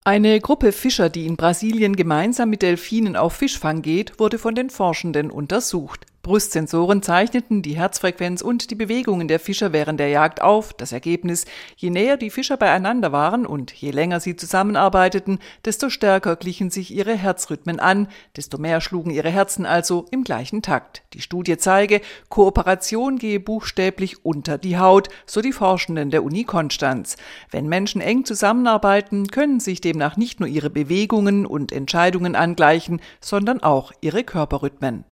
Eine Gruppe Fischer, die in Brasilien gemeinsam mit Delfinen auf Fischfang geht, wurde von den Forschenden untersucht. Brustsensoren zeichneten die Herzfrequenz und die Bewegungen der Fischer während der Jagd auf. Das Ergebnis: Je näher die Fischer beieinander waren und je länger sie zusammenarbeiteten, desto stärker glichen sich ihre Herzrhythmen an, desto mehr schlugen ihre Herzen also im gleichen Takt. Die Studie zeige, Kooperation gehe buchstäblich unter die Haut, so die Forschenden der Uni Konstanz. Wenn Menschen eng zusammenarbeiten, können sich demnach nicht nur ihre Bewegungen und Entscheidungen angleichen, sondern auch ihre Körperrhythmen.